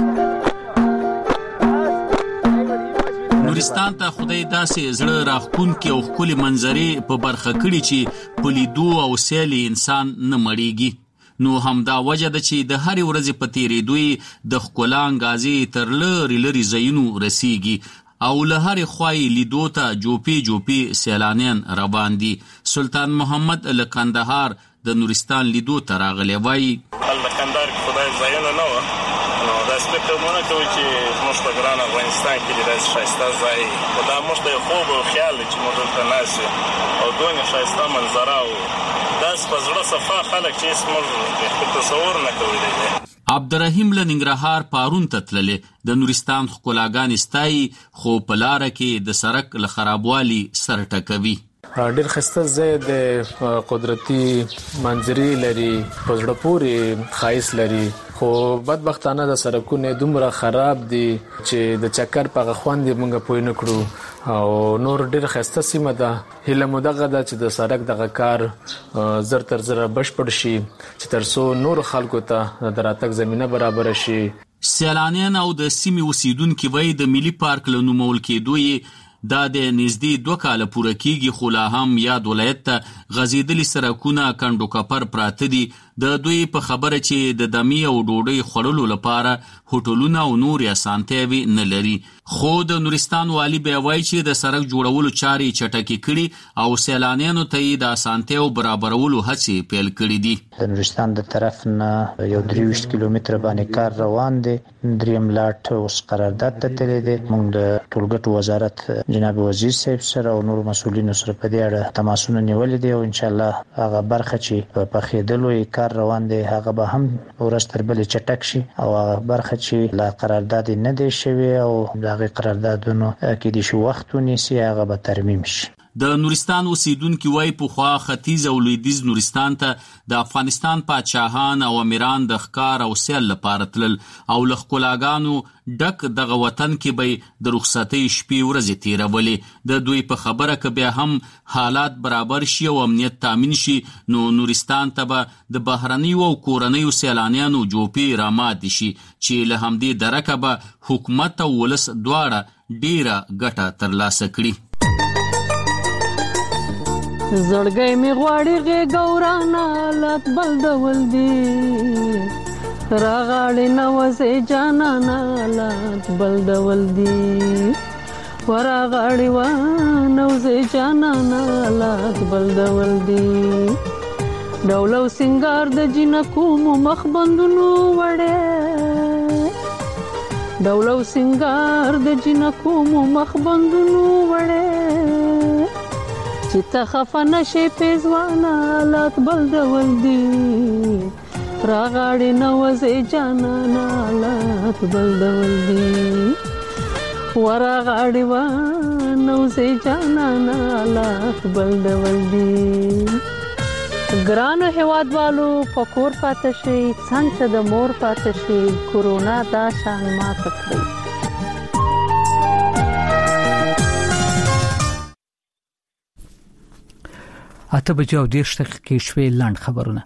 نورستان ته خدای داسې زړه راښکونکي او ښکلي منظرې په برخه کړي چې په لیدو او سیلې انسان نه مړېږي. نو همدا وجه ده چې د هرې ورځې په تېرېدو یې د ښکلا انګازې تر لرې لرې ځایونو رسیږي او له هرې خوا یې لیدو ته جوپې جوپې سیلانیان روان دي. سلطان محمد له کندهار د نورستان لیدو ته راغلی وایي د کندهار کې خدای ځایونه نه وه، نو داسې فکر مو نه کوو چې زموږ په ګران افغانستان کې داسې ښایسته ځای، خو دا موږ ته یو خوب او خیال دی چې موږ دلته ناست یو او دونې ښایسته منظره او داسې په زړه صفا خلک چې هېڅ موږ خپل تصور نه کولی دی. عبدالرحیم له ننګرهار پارون ته تللې. د نورستان ښکلاګانې ستایي، خو په لاره کې د سړک له خرابوالي سر ټکوي. ډېر ښایسته ځای دی، قدرتي منظرې لري، په زړه پورې ښایست لري، خو بدبختانه د سړکونه دومره خراب دي چې د چکر په هغه خوند یې موږ پوه نه کړو او نور ډېر ښایسته سیمه ده. هیله مو دغه ده چې د سړک دغه کار زر تر زره بشپړ شي چې تر څو نور خلکو ته د راتګ زمینه برابر شي. سیلانیان او د سیمې اوسیدونکي وایي د ملي پارک له نومول کېدو یې دا د نږدې دوه کاله پوره کېږي، خو لا هم یاد ولایت ته غځېدلي سړکونه کنډو کپر پراته دي. د دوی په خبره چې د دمې او ډوډۍ خوړلو لپاره هوټلونه او نورې اسانتیاوې نه لري. خو د نورستان والی بیا وایي چې د سړک جوړولو چارې چټکې کړي او سیلانیانو ته یې د اسانتیاو برابرولو هڅې پیل کړي دي. د نورستان د طرف نه یو درې ویشت کیلومتره باندې کار روان دی. دریم لاټ اوس قرارداد ته تللی دی. موږ د ټولګټو وزارت جناب وزیر صاحب سره او نورو مسؤلینو سره په دې اړه تماسونه نیولې دي او انشاءالله هغه برخه چې په پخېدلو یې کار روان دی هغه به هم ورځ تر بلې چټک شي او هغه برخه چې لا قرارداد نه دی شوی او د هغې قراردادونو کې د شو وخت ونیسي هغه به ترمیم شي. د نورستان اوسیدونکي وایي پخوا ختیځ او لویدیځ نورستان ته د افغانستان پاچاهان او امیران د ښکار او سیل لپاره تلل او له ښکلاګانو ډک دغه وطن کې به د رخصتۍ شپې ورځې تېرولې. د دوی په خبره که بیا هم حالات برابر شي او امنیت تامین شي نو نورستان ته به د بهرنیو او کورنیو سیلانیانو جوپې راماتې شي چې له همدې درکه به حکومت او ولس دواړه ډیره ګټه ترلاسه کړي. زړګي می غواړي غي ګورانا لات بل دول دی راغړې نوځه جانانا لات بل دول دی وراغړې و نوځه جانانا لات بل دول دی ډولو سنگار د جنکو مخ بندونو وړه ډولو سنگار د جنکو مخ بندونو وړه چې ته خفنه شي پېزوانا لات بل دول دی راغړې نوځه جانانا لات بل دول دی وراغړې و نوځه جانانا لات بل دول دی ګرانو هوادوالو پکور پاتې شي څنګه د مور پاتې شي کورونا دا شان مات کړی اته بجو د دیرش دقیقې شوي لاند خبرونه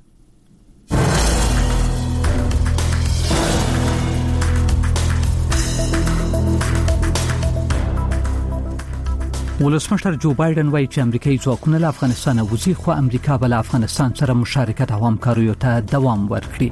ولسمشر جو بایدن وایي چې امریکایي ځواکونه له افغانستان وځي خو امریکا بل افغانستان سره مشارکت او همکاري ته دوام ورکړي.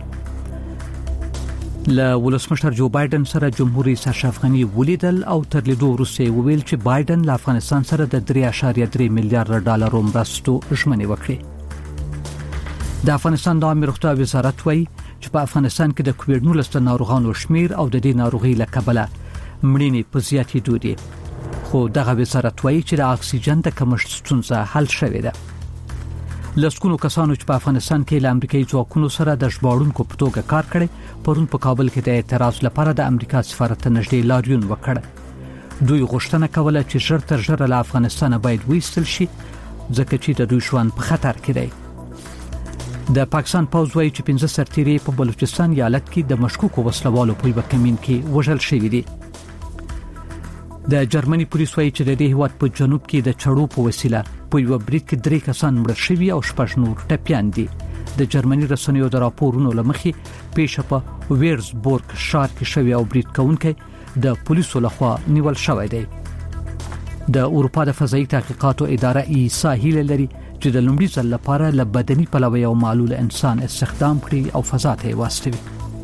له ولسمشر جو بایدن سره جمهور رئیس اشرف غنی ولیدل او تر لیدو وروسته ویل چې بایدن له افغانستان سره د درې اعشاریه درې میلیارډ ډالر مرستو ژمنې وکړي. د افغانستان د عامه روغتیا وزارت وایي چې په افغانستان کې د کووډ نولس ناروغانو شمیر او د دې ناروغي له کبله مړینې په زیاتېدو دي. خو دغه وزارت وایي چې د اکسیجن د کمښت ستونزه حل شوې ده. لسکونو کسانو چې په افغانستان کې له امریکایي ځواکونو سره د ژباړونکو په توګه کار کړي پرون په کابل کې د اعتراض لپاره د امریکا سفارت ته نږدې لاریون وکړ. دوی غوښتنه کوله چې ژر تر ژره له افغانستان باید وایستل شي ځکه چې د دوی ژوند په خطر کې دی. د پاکستان پوځ وایي چې پنځه سرتیري په بلوچستان ایالت کې د مشکوکو وسلوالو په یو کمین کې وژل شوي دي. د جرمني پولیس وایي چې د دې هیواد په جنوب کې د چړو په وسیله په یو برید کې درې کسان مړ شوي او شپږ نور ټپيان دي. د جرمني رسنیو د راپورونو لمخې پیښه په ویرزبورګ ښار کې شوی او برید کوونکی د پولیسو لخوا نیول شوی دی. د اروپا د فضایي تحقیقاتو اداره ایسا هیله لري چې د لومړي ځل لپاره له بدني پلوه یو معلول انسان استخدام کړي او فضا ته واستوي.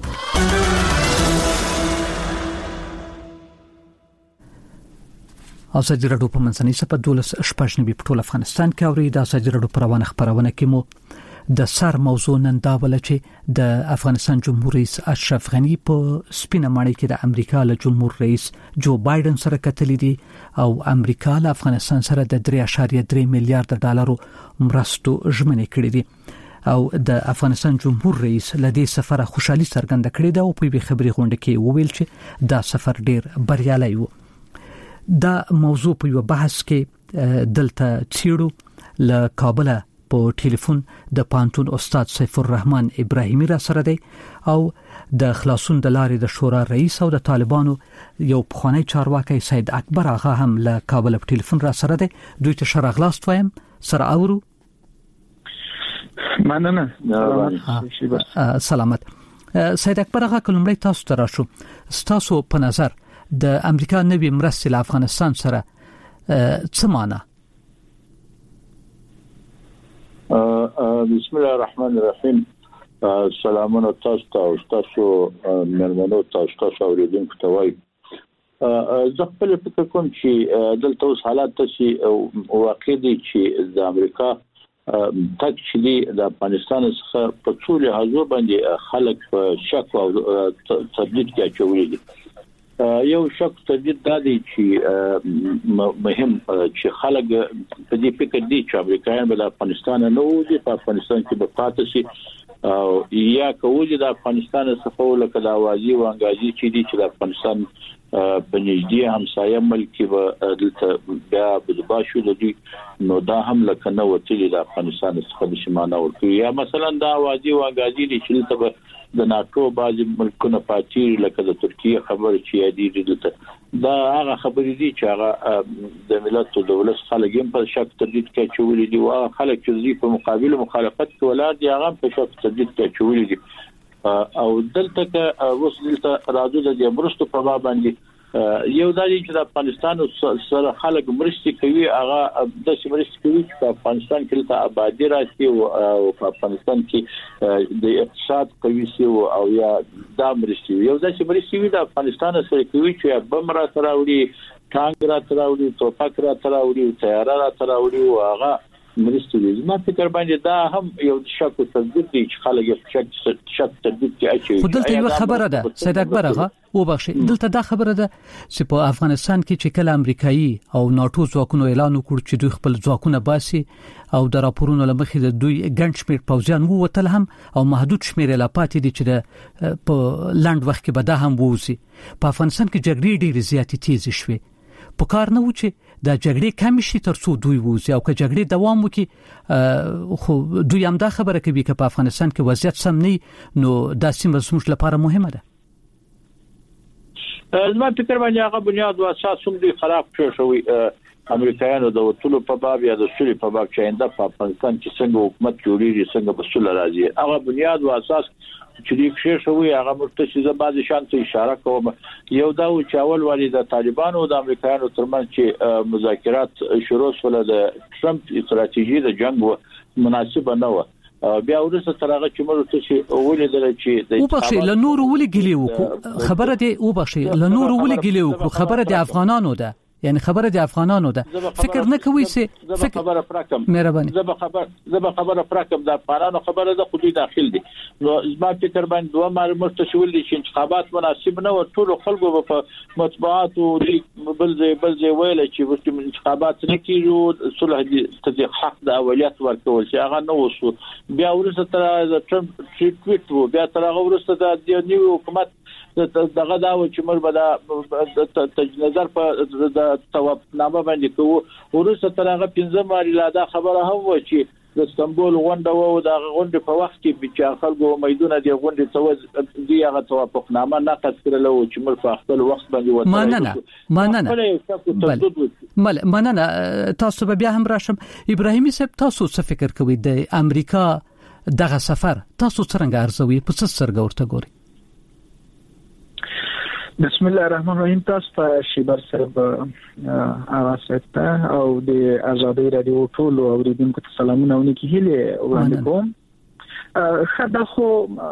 ازادي راډیو په منځنۍ صفه دولس شپږ نوي په ټول افغانستان کې اوري. د ازادي راډیو پروانه خبرونه کې مو د سر موضوع نن دا ول چې د افغانستان جمهور رئیس اشرف غنی په سپینه ماڼۍ کې د امریکا له جمهور رئیس جو بایدن سره کتلې دي او امریکا له افغانستان سره د درې اعشاریه درې میلیارډ ډالرو مرستو ژمنې کړې دي او د افغانستان جمهور رئیس له دې سفر خوشحالي څرګنده کړې ده او په خبري غونډه کې وویل چې دا سفر ډیر بریالي و. دا موضوع په یو بحث کې دلته چیرو له کابل په ټلیفون د پانتون استاد سیف الرحمن ابراهیمی را سره دی او د خلاصون د لارې د شورا رئیس او د طالبانو یو پخوانی چارواکي سید اکبر آغا هم له کابل په ټلیفون را سره دی. دوی ته شرغلاست وایم سره اورو. مننه. سلامت. سید اکبر آغا کلمړی تاسو ته راشو. تاسو په نظر د امریکا نوی مرستې له افغانستان سره څه معنی؟ بسم الله الرحمن الرحیم. سلامونه تاسو ته او تاسو مېلمنو تاسو ته اوریدونکو ته وایم. زه خپل فکر کوم چې دلته اوس حالات چې واقع دي چې د امریکا تک چې د افغانستان څخه په ټول حالو باندې خلک شک او تبدید کې اچولي دي. یو شک تدید دا دی چې مهم چې خلک په دې فکر دي چې امریکایان به د افغانستان نه وځي په افغانستان کې به پاتې شي او یا کوجه د افغانستان څخه ولکه د اوازي وانګازي چې دي چې د افغانستان په نږدې همسایه ملک به دلته بیا بدباشو لدی نو دا هم لکه نو وتلی د افغانستان څخه د شمانه ورته یا مثلا دا اوازي وانګازي دي چې ته د ناتو بعضي ملکونه پاتې لکه د ترکیه خبر چې یادي دلته دا هغه خبرې دي چې هغه د ملت او دولت خلک هم په شک تردید کې چولې دي او خلک چې په مقابل مخالفت کې ولادت دي هغه په شک تردید کې چولې دي او دلته کې اوس دلته راځو د امرستو په باب باندې یو د دې چې د افغانستان سره خلک مرستي کوي هغه د مرستي کوي چې په افغانستان کې ته آبادی راځي او په افغانستان کې د اقتصاد کوي او یا د مرستي یو د مرستي د افغانستان سره کوي چې بم را تراوړي ټانک را تراوړي توپک را تراوړي تیار را تراوړي او هغه مرستي دي ما فکر باندې دا هم یو شک او تردید دي چې خلک یې شک شک تردید کې اچي خو دلته یو خبره ده سید اکبر هغه او بخښي دلته دا خبره ده چې په افغانستان کې چې کله امریکایي او ناتو ځواکونو اعلان وکړ چې دوی خپل ځواکونه باسي او د راپورونو لمخې د دوی ګڼ شمېر پوځیان ووتل هم او محدود شمېر لا پاتې دي چې په لاند وخت کې به دا هم ووسی په افغانستان کې جګړې ډېرې زیاتې تیز شوې په کار نه و چې د جګړې کم شي تر څو دوی ووزي او که جګړې دوام وکړي خو دوی هم دا خبره کوي چې په افغانستان کې وضعیت سم نه نو دا سیمه زموږ لپاره مهمه ده. زما فکر باندې هغه بنیاد او اساس هم دی خراب شوی امریکایانو د وټولو په باب یا د سولې په باب چې انده په افغانستان کې څنګه حکومت جوړیږي څنګه په سولې راځي هغه بنیاد او اساس چې دی ښه شوی هغه مرتشي بعضی شانته اشاره کوم یو دا چې اول ولی د طالبانو او د امریکایانو ترمنځ چې مذاکرات شروع شول د ټرمپ استراتیژي د جنگ مناسبه نه و بیا ورسره ترغه چې مرتشي ولیدل چې د وبخښي له نور ولې ګلی وکړو خبره دی وبخښي له نور ولې ګلی وکړو خبره دی افغانانو ده یعنی خبره د افغانانو ده فکر نه کوي چې فکر خبره پراکم مهرباني زه خبر زه خبره پراکم د افغانانو خبره د خودي داخل دي نو زما فکر باندې دوه معلومات تشول دي چې انتخابات مناسب نه و ټول خلکو په مطبوعات او بل ځای بل ځای ویل چې ورته انتخابات نه کیږي صلح دي تصدیق حق د اولیت ورکول چې هغه نه وسو بیا ورسره تر ټرمپ ټویټ بیا تر هغه ورسره د نیو حکومت دغه دا و چې مر به د تجنظر په د توافقنامه باندې کوو ورسره تر هغه پنځه ماري لا دا خبره هم و چې د استنبول غونډه و د غونډې په وخت کې چې خلکو امیدونه دی غونډې توز دی هغه توافقنامه نقد کړل او چې مر په خپل وخت باندې وته مننه مننه مل مننه تاسو به بیا هم راشم ابراهیمي صاحب تاسو څه فکر کوئ د امریکا دغه سفر تاسو څنګه ارزوي په څه سرګ ورته ګوري بسم الله الرحمن الرحیم تاسو ته شیبر صاحب اواسطه او د آزادۍ رادیو ټول اوریدونکو ته سلامونه ونکي هله وړاندې کوم خدای خو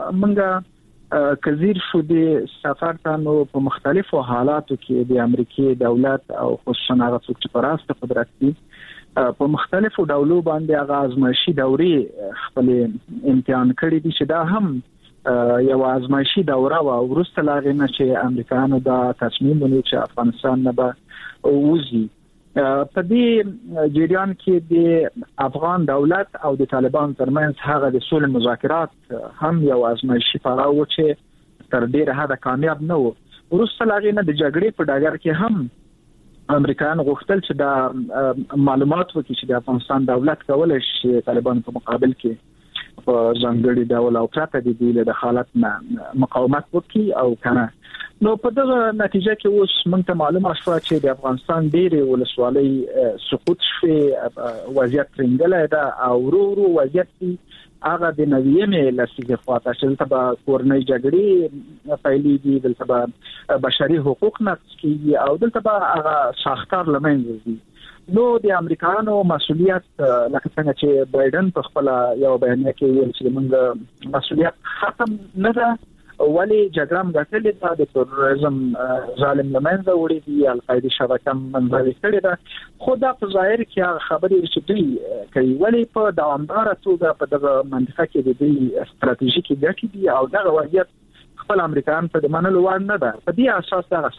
منګه کزیر شو د سفر تانو په مختلفو حالاتو کې د امریکای دولت او خصوصا هغه څوک چې پراسته قدرت دي په مختلفو ډولو باندې هغه ازمایشي دورې خپل امتحان کړی دي چې دا هم یو ازمایشي دوره و ورسته لاغې نه چې امریکایانو دا تصمیم ونیو چې افغانستان نه به وځي په دې جریان کې د افغان دولت او د طالبان ترمنځ هغه د صلح مذاکرات هم یو ازمایشي پړاو و چې تر ډیره حد کامیاب نه و ورسته لاغې نه د جګړې په ډګر کې هم امریکایان غوښتل چې دا معلومات وکړي چې د افغانستان دولت کولای شي طالبان په مقابل کې په ځانګړي ډول او پراته دي د حالت مقاومت وکړي او کنه نو په دغه نتیجه کې اوس موږ ته معلومه شوه چې د افغانستان ډېرې ولسوالۍ سقوط شوې وضعیت څنګه ده او ورو ورو وضعیت هغه د نویمه لسیزه خواته چې تبع کورنۍ جګړې پیلېږي دلته بشري حقوق نقض کیږي او دلته هغه ساختار لمنځه ځي نو د امریکایانو مسؤلیت لکه څنګه چې بایدن په خپل یو بیان کې ویل چې موږ مسؤلیت ختم نه ده ولی جګړه مګټلې ده د تروریزم ظالم لمنځه وړي دي القاعده شبکه منځلې کړې ده خو دا په ظاهر کې خبرې چې دوی کوي ولی په دوامدار توګه په دغه منطقه کې د دوی ستراتیژیکي ګټې دي او دغه وضعیت خپل امریکایان په منلو وړ نه ده په دې اساس دا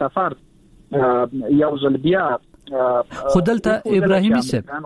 سفر یو ځل بیا خودلته ابراهیمي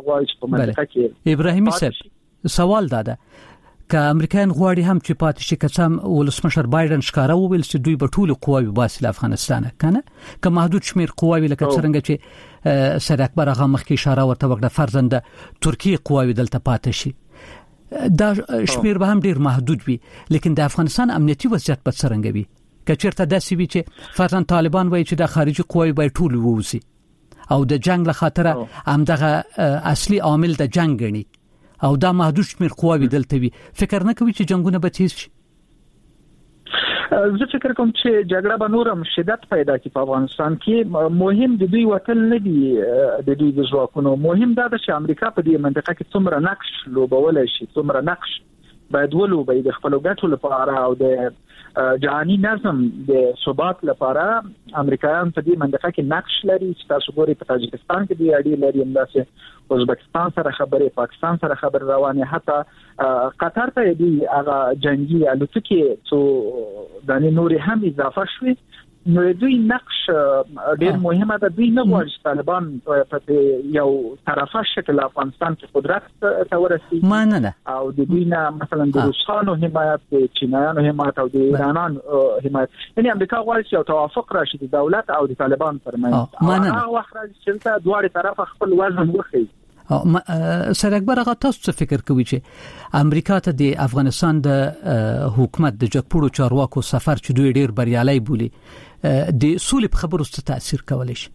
صاحب ابراهیمي صاحب سوال داده که امریکایان غواړي هم چې پاتې شي کسم ولسمشر بایدن ښکارا وویل چې دوی به ټول قواوی باسي له افغانستان کنه که محدود شمیر قواوی لکه څنګه چې سید اکبر هغه مخکې اشاره ورته وکړه فرزند ترکیه قواوی دلته پاتې شي دا شمیر به هم ډیر محدود وي لیکن د افغانستان امنیتي وضعیت په څنګه وي کچېرته داسې وي چې فرزند طالبان وایي چې د خارجي قواوی به ټول ووزي او د جنگ له خاطره همدغه اصلي عامل د جنگ غني او دا محدود شمیر قواوی دلته وي فکر نه کوي چې جنگونه به تیز شي زه فکر کوم چې جګړه به نورم شدت پیدا کړي په افغانستان کې. مهم د دوی وطن نه دی د دوی د ځواکونو، مهم دا ده چې امریکا په دې منطقه کې څومره نقش لوبولای شي، څومره نقش باید ولوبي د خپل ګټو لپاره او د جهاني نظم د ثبات لپاره. امریکایان په دې منطقه کې نقش لري چې تاسو ګورئ په تاجکستان کې دی اړې لري، همداسې ازبکستان سره خبرې، پاکستان سره خبرې روانه، حتی قطر ته دی هغه جنگي الوتکې څو د نوري هم اضافه شوي. نو دوی نقش ډیر مهمه ده. دوی نه غواړي چې طالبان په یو طرفه شکل افغانستان کې قدرت ته ورسي مانه او د دوی نه مثلا د روسانو حمایت، د چینایانو حمایت او د ایرانانو حمایت، یعنی امریکا غواړي چې توافق راشي د دولت او د طالبان ترمنځ. هغه وخت راځي چې دواړه طرف خپل وزن وخی. سر اکبر هغه تاسو څه فکر کوي چې امریکا ته د افغانستان د حکومت د جګپوړو چارواکو سفر چې دوی ډیر بریالي بولی د سولې په خبرو څه تاثیر کولای شي؟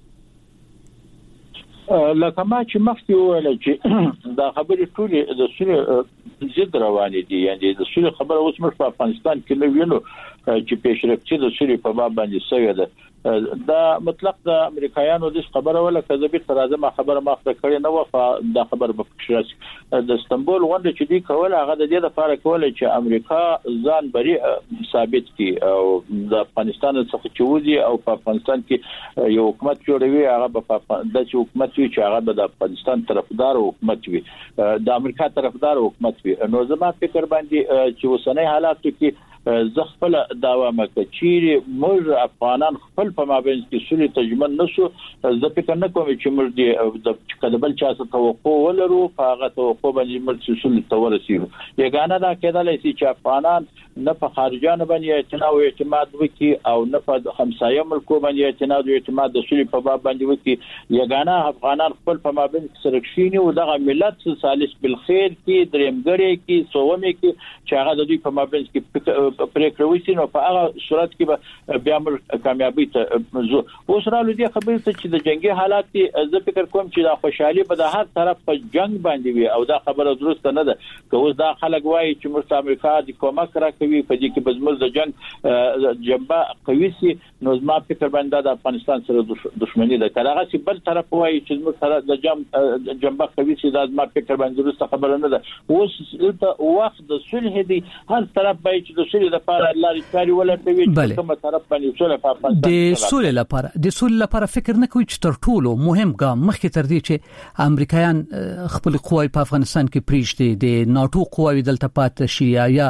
لکه ما چې مخکې وویل چې دا خبرې ټولې د سولې ضد روانې دي، یعنی د سولې خبره اوس موږ په افغانستان کې نه وینو چې پیشرفتي د سولې په باب باندې شوې ده. دا مطلق د امریکایانو د خبره ولا کذبې تر ازمه خبره ماخذ کړي نه و. دا خبر په فکرش د استنبول غونډه چې دی کوله هغه د دې لپاره کوله چې امریکا ځان بری ثابت کړي او د افغانستان څخه چوزي او په افغانستان کې یو حکومت جوړوي. هغه په د حکومت وی چې هغه د افغانستان طرفدار حکومت وي، د امریکا طرفدار حکومت وي. نو زما فکر باندې چې وسنۍ حالات کې زه خپل داوا مکه چې موږ افغانان خپل په مابین کې سولې تجمن نشو. زه فکر نه کوم چې موږ د کډبل چا څه توقع ولرو، هغه توقع باندې موږ سولې ته ورسېږو. یګانه دا کېدلای شي چې افغانان نه په خارجانو باندې اعتماد او اعتماد وکړي او نه په همسایه ملکو باندې اعتماد او اعتماد د سولې په باب باندې وکړي. یګانه افغانان خپل په مابین کې سره کښینی او دغه ملت ثالث بالخير کې درېمګړی کې سومې کې چې هغه د دوی په مابین کې پریکړه وشي، نو په هغه صورت کې به بیا موږ کامیابی ته زو. اوس را لدی خبرې ته چې د جنگي حالات کې زه فکر کوم چې دا خوشحالي به د هر طرف په جنگ باندې وي او دا خبره درسته نه ده. که اوس دا خلک وایي چې موږ امریکا د کومک راکوي په دې کې بزمل د جنگ جنبه قوي سي، نو زما فکر باندې د افغانستان سره دښمنی ده. کله هغه چې بل طرف وایي چې موږ سره د جنگ جنبه قوي سي، دا زما فکر باندې درسته خبره نه ده. اوس دلته وخت د صلح دی، هر طرف به چې د صلح لپاره لارې چارې ولټوي چې کومه طرف باندې صلح په افغانستان د صلح لپاره د صلح لپاره فکر نه کوي چې تر ټولو مهم ګام مخکې تر دې چې امریکایان خپل قواوی په افغانستان کې پریږدي، د ناتو قواوی دلته پاتې شي یا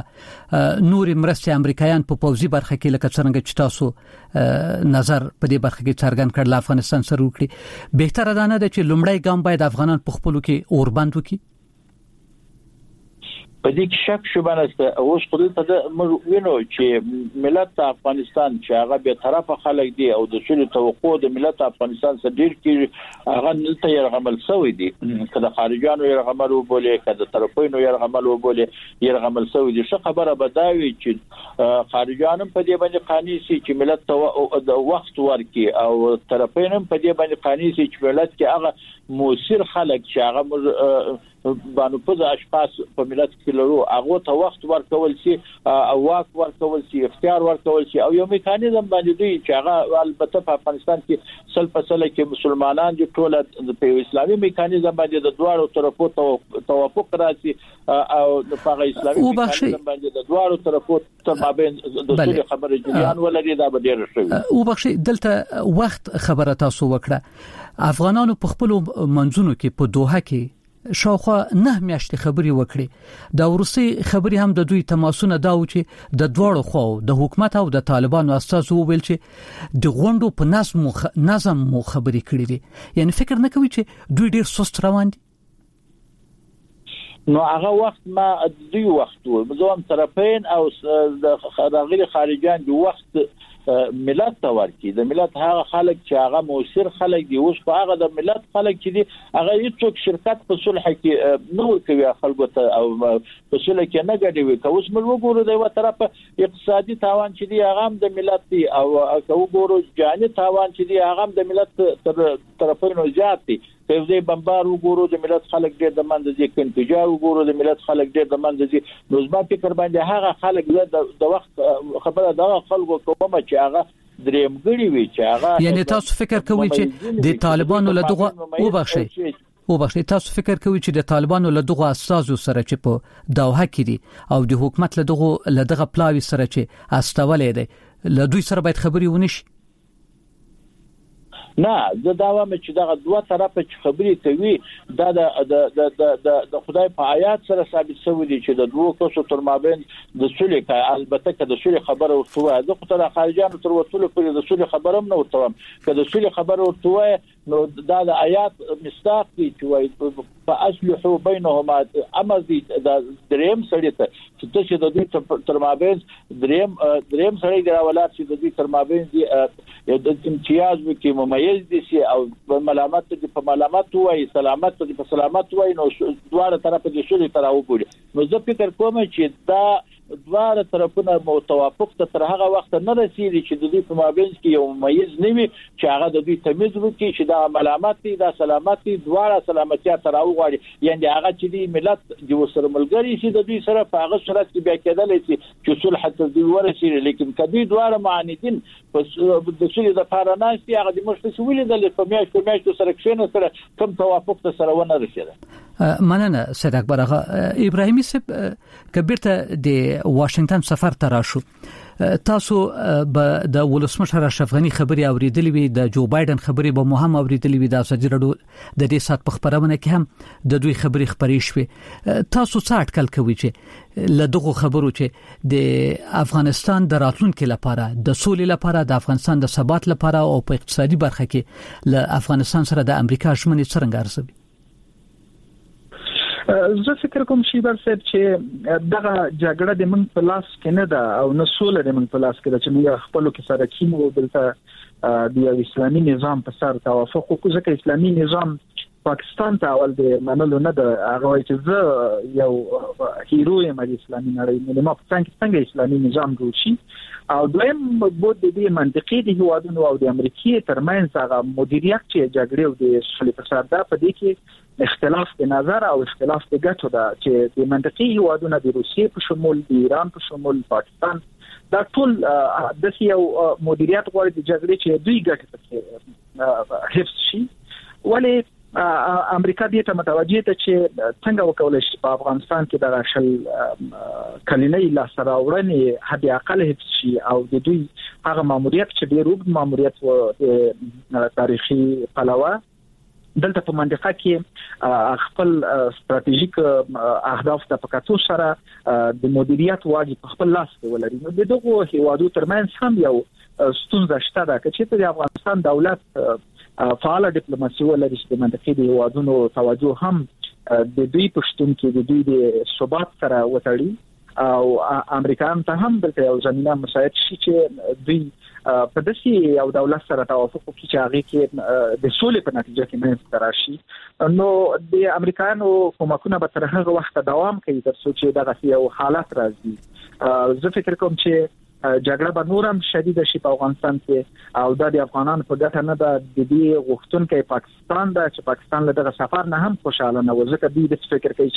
نور مرستې امریکایان په پوځي برخه کې لکه څنګه چې تاسو نظر په دې برخه کې څرګند کړل افغانستان سره وکړي. بهتره ده نه چې لومړی ګام باید افغانان په خپلو کې اوربند وکړي. په دې کې شک شوبه نشته. اوس خپل ته موږ وینو چې ملت افغانستان چې هغه به طرفه خلک دي او د شنو توقع د ملت افغانستان سره ډیر کې هغه نلته يرغمل سوی دي، کله خارجانو يرغمل وبولي، کله طرفینو يرغمل وبولي يرغمل سوی دي. څه خبره بداوي چې خارجانو په دې باندې قانوني سي چې ملت ته د وخت ورکي او طرفینو په دې باندې قانوني سي چې ملت کې هغه موثر خلک چې هغه باندې په اشخاص په ملت کې لرو هغه ته وخت ورکول شي او واک ورکول شي، اختیار ورکول شي او یو میکانیزم باندې دوی چې هغه البته په افغانستان کې سل په سل کې مسلمانان دي، ټول په اسلامي میکانیزم باندې د دوه طرفو توافق راځي او د هغه اسلامي میکانیزم باندې د دوه طرفو تر مابین د څه خبرې جریان ولري دا به ډیر ښه. او بخشي دلته وخت خبره تاسو وکړه. افغانانو په خپل منځونو کې په دوحه کې شاوخوا نه میاشتې خبري وکړي. د ورسي خبري هم د دوی تماسونه داو چې د دوړو خو د حکومت او د طالبانو اساسو ویل چې د غونډو په نظم مخ... نظم مو خبري کړې دي. یعنی فکر نه کوي چې دوی ډیر سست روان دي. نو هغه وخت ما دوی وخت و مزوم طرفین او د راغلي خارجان دی وخت ملت ته ورکی. د ملت هغه خلک چې هغه موثر خلک دي، اوس په هغه د ملت خلک چې دي هغه هیڅ شرکت په صلح کې نه کوي خلکو ته او په صلح کې نه ګډوي. که اوس موږ وګورو د یو طرف اقتصادي تاوان چې دی هغه هم د ملت دی او که وګورو جاني تاوان چې دی هغه هم د ملت تر طرفینو زیات دی. فوزي بمبار وګورو د ملت خلک ډېر د منځ دي کنفجار وګورو د ملت خلک ډېر د منځ دي نو زما فکر باندې هغه خلک د وخت خبره دا خلکو کومه چې هغه درېمګړي وي چې هغه یعنی تاسو فکر کوئ چې د طالبانو له دغه وبخښي وبخښي تاسو فکر کوئ چې د طالبانو له دغه اساسو سره چې په دوحه کې دي او د حکومت له دغه له دغه پلاوی سره چې استولې دي له دوی سره باید خبري ونشي نه زه دا وایم چې دا دوه طرفه چې خبرې کوي دا د د د د خدای په آیات سره ثابت شوی دی چې د دوه کسو تر مابین د صلح البته که د صلح خبره ورته زه خو تر خارجانو تر وصول پورې د صلح خبره هم نه ورته که د صلح خبره ورته نو دا د آیات مستاق دي چې وایي فاصلحوا بينهما امر دي د دریم سړی ته چې د دوی تر مابین دریم دریم سړی دی ولات چې د دوی تر مابین دي د امتیاز وکي مميز دي سي او ملامت دي په ملامت وایي سلامت دي په سلامت وایي نو دواړه طرف دي شولې تر او بوله نو زه فکر کوم چې دا دواړه طرفونه متوافق تر هغه وخت نه رسیدي چې د دوی په مابین کې یو مميز نوي چې هغه د دوی تمیز وکړي چې دا ملامت دي دا سلامت دي دواړه سلامتیا تر او غواړي یعنی هغه چې دی ملت د وسره ملګری شي د دوی سره په هغه صورت کې بیا کېدل شي چې صلح ته دوی ورسېږي لیکن کدی دواړه معاندین په د صلح د پاراناسي هغه د مشترک ویل د فمیاش فمیاش سره کښینه سره کوم توافق ته سره ونه رسیدل مننه سید اکبر اغا ابراهیمی صاحب کبیرته د واشنگټن سفر ته راشو تاسو به د ولسمشر اشرف غنی خبري اوریدلې وي د جو بایدن خبري به مهم اوریدلې وي د ازادي رادیو د دې سات په خبرونه کې هم د دوی خبري خبرې شوي تاسو څه اټکل کوي چې له دغه خبرو چې د افغانستان د راتلونکو لپاره د سولې لپاره د افغانستان د ثبات لپاره او په اقتصادي برخه کې له افغانستان سره د امریکا ژمنې څنګه ارزوي زه فکر کوم چې برسب چې دغه جګړه د من په لاس کې نه ده او نه سوله د من په لاس کې ده چې موږ خپل کې سره کینو بلته د اسلامي نظام په سر توافق وکړو ځکه اسلامي نظام پاکستان ته اول د منلو نه ده هغه چې زه یو هیرو یم د اسلامي نړۍ نه ما په څنګه اسلامي نظام جوړ شي او دویم بود د دې منطقي د هوادونو او د امریکای ترمنځ هغه مدیریت چې جګړې او د سولې په سر ده په دې کې اختلاف د نظر او اختلاف د ګټو ده چې د منطقي هوادونو د روسیې په شمول د ایران په شمول پاکستان دا ټول د یو مدیریت غوړي د جګړې چې دوی ګټه پکې حفظ شي ولی امریکا دې ته متوجه ده چې څنګه وکولای شي په افغانستان کې د راشل کلینې لا سره وړنې حد اقل حفظ شي او د دوی هغه ماموریت چې ډېر اوږد ماموریت و تاریخي پلوه دلته په منطقه کې خپل ستراتیژیک اهداف د پکاتو سره د مدیریت واجب خپل لاس کې ولري نو دغه هیوادو ترمنځ هم یو ستونزه شته ده چې د افغانستان دولت فعال ډیپلوماسي ولري چې د منطقې د هیوادونو توجه هم د دوی پښتون کې د دوی د ثبات سره وتړي او امریکایان ته هم د یو زمينه مساعد شي چې دوی په داسې یو دولت سره توافق وکړي چې هغه کې د سولې په نتیجه کې منځ راشي نو د امریکایانو کومکونه به تر هغه وخت دوام کوي تر څو چې دغه یو حالت راځي زه فکر کوم چې جګړه به نورم شدید شي په افغانستان کې او د افغانانو په ګټه نه ده د دې غوښتونکو پاکستان دا چې پاکستان له دغه سفر نه هم خوشاله نه و ځکه دوی د فکر کوي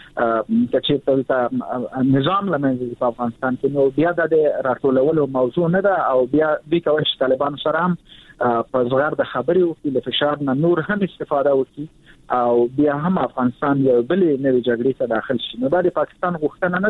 چې چې په نظام لمنځه په افغانستان کې نو بیا د راټولولو موضوع نه ده او بیا دوی کوي چې طالبان سره هم په زغر د خبرې او د فشار نه نور هم استفاده وکړي او بیا هم افغانستان یو بل نوې جګړې ته داخل شي نو د پاکستان غوښتنه نه